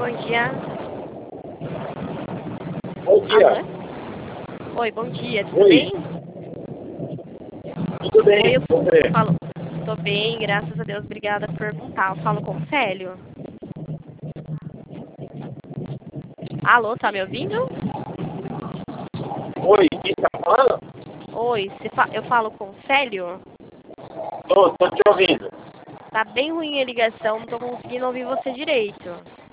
bom dia. Bom dia. Alô? Oi, bom dia, tudo Oi. bem? Tudo bem? Oi, eu Você? falo. Tô bem, graças a Deus, obrigada por perguntar. Eu falo com o Célio. Alô, tá me ouvindo? Oi, quem tá falando? Oi, eu falo com o Célio? Tô te ouvindo. Tá bem ruim a ligação, não tô conseguindo ouvir você direito.